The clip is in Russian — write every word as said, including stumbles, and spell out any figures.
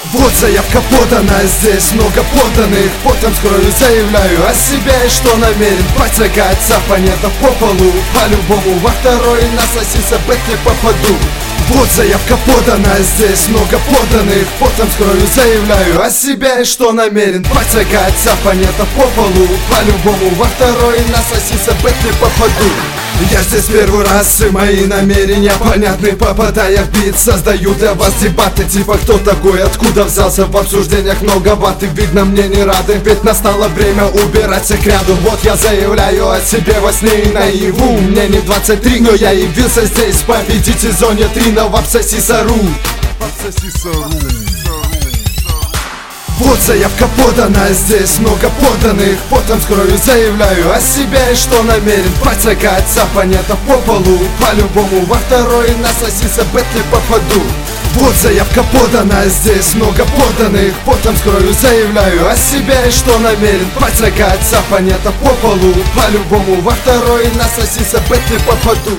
Вот заявка подана, здесь много подданных. Потом скрою, заявляю о себе, и что намерен подсекать оппонентов по полу. По-любому во второй насоситься бэк не попаду. Вот заявка подана, здесь много подданных. Потом скрою, заявляю о себе, и что намерен подсекать оппонентов по полу. По-любому во второй насоситься бэк не попаду. Я здесь первый раз, и мои намерения понятны. Попадая в бит, создаю для вас дебаты. Типа кто такой, откуда взялся, в обсуждениях много ваты. Видно, мне не рады, ведь настало время убираться к ряду. Вот я заявляю о себе во сне и наяву. Мне не двадцать три, но я явился здесь победить в сезоне три на Вапсасисару. Вот заявка подана, здесь много подданных. Потом скрою, заявляю о себе, и что намерен подсекать оппонентов по полу. По-любому во второй насоситься бэк не попаду. Вот заявка подана, здесь много подданных. Потом скрою, заявляю о себе, и что намерен подсекать оппонентов по полу. По-любому во второй насоситься бэк не попаду.